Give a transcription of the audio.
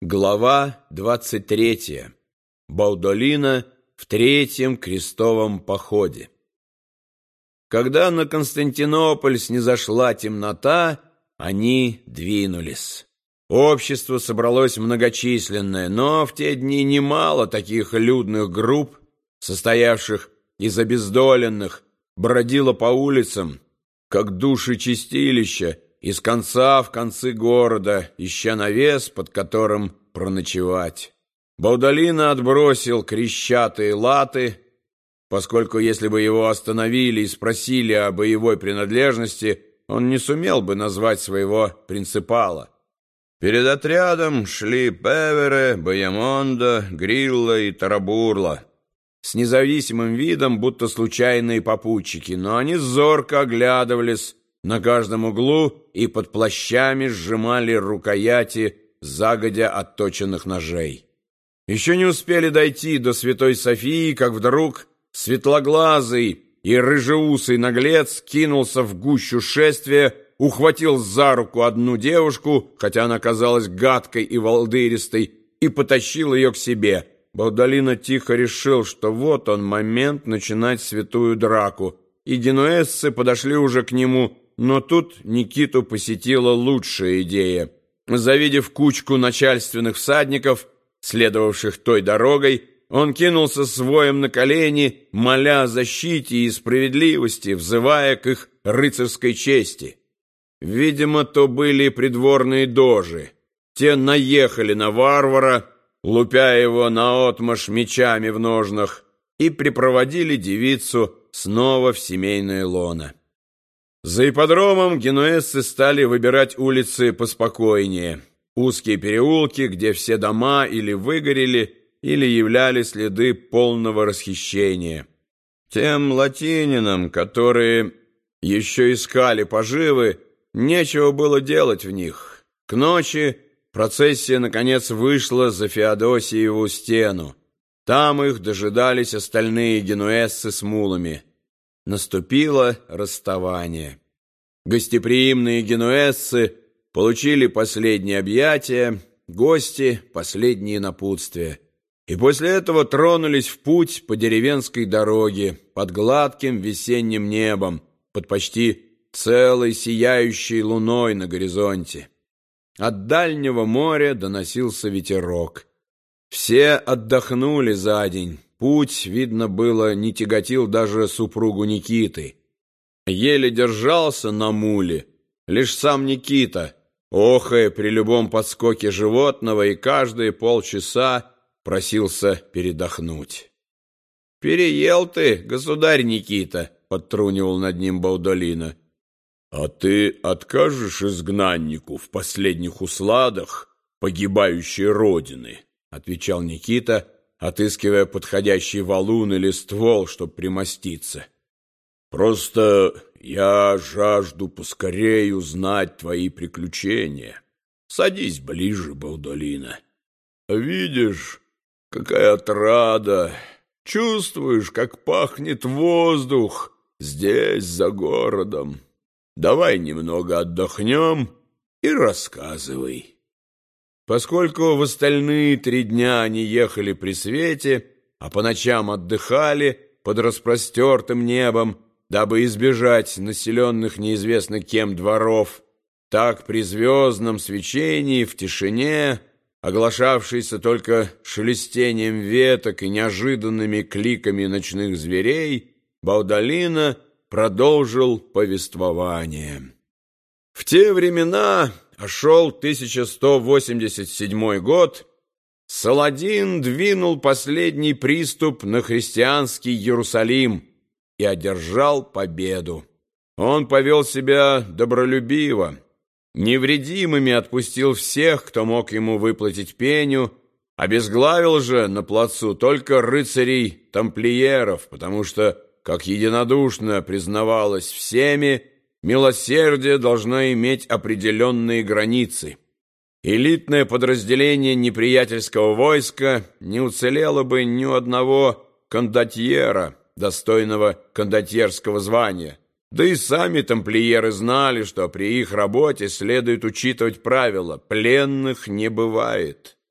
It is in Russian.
Глава 23. Баудолино в Третьем крестовом походе. Когда на Константинополь снизошла темнота, они двинулись. Общество собралось многочисленное, но в те дни немало таких людных групп, состоявших из обездоленных, бродило по улицам, как души чистилища, из конца в концы города, ища навес, под которым проночевать. Баудолино отбросил крещатые латы, поскольку если бы его остановили и спросили о боевой принадлежности, он не сумел бы назвать своего принципала. Перед отрядом шли Певере, Боямондо, Грилло и Тарабурло, с независимым видом, будто случайные попутчики, но они зорко оглядывались на каждом углу и под плащами сжимали рукояти загодя отточенных ножей. Еще не успели дойти до Святой Софии, как вдруг светлоглазый и рыжеусый наглец кинулся в гущу шествия, ухватил за руку одну девушку, хотя она казалась гадкой и волдыристой, и потащил ее к себе. Баудолино тихо решил, что вот он момент начинать святую драку, и генуэзцы подошли уже к нему. Но тут Никиту посетила лучшая идея. Завидев кучку начальственных всадников, следовавших той дорогой, он кинулся с воем на колени, моля о защите и справедливости, взывая к их рыцарской чести. Видимо, то были придворные дожи. Те наехали на варвара, лупя его наотмашь мечами в ножнах, и припроводили девицу снова в семейное лоно. За ипподромом генуэзцы стали выбирать улицы поспокойнее, узкие переулки, где все дома или выгорели, или являли следы полного расхищения. Тем латининам, которые еще искали поживы, нечего было делать в них. К ночи процессия, наконец, вышла за Феодосиеву стену. Там их дожидались остальные генуэзцы с мулами. Наступило расставание. Гостеприимные генуэзцы получили последние объятия, гости — последние напутствия. И после этого тронулись в путь по деревенской дороге, под гладким весенним небом, под почти целой сияющей луной на горизонте. От дальнего моря доносился ветерок. Все отдохнули за день. Путь, видно было, не тяготил даже супругу Никиты. Еле держался на муле лишь сам Никита, охая при любом подскоке животного, и каждые полчаса просился передохнуть. «Переел ты, государь Никита», — подтрунивал над ним Баудолино. «А ты откажешь изгнаннику в последних усладах погибающей родины?» — отвечал Никита, отыскивая подходящий валун или ствол, чтоб примоститься. «Просто я жажду поскорее узнать твои приключения. Садись ближе, Баудолино. Видишь, какая отрада! Чувствуешь, как пахнет воздух здесь, за городом. Давай немного отдохнем и рассказывай». Поскольку в остальные 3 дня они ехали при свете, а по ночам отдыхали под распростертым небом, дабы избежать населенных неизвестно кем дворов, так при звездном свечении, в тишине, оглашавшейся только шелестением веток и неожиданными кликами ночных зверей, Баудолино продолжил повествование. В те времена, а шел 1187 год, Саладин двинул последний приступ на христианский Иерусалим и одержал победу. Он повел себя добролюбиво, невредимыми отпустил всех, кто мог ему выплатить пеню, обезглавил же на плацу только рыцарей-тамплиеров, потому что, как единодушно признавалось всеми, милосердие должно иметь определенные границы. Элитное подразделение неприятельского войска не уцелело бы ни у одного кондотьера, достойного кондотьерского звания. Да и сами тамплиеры знали, что при их работе следует учитывать правило: пленных не бывает.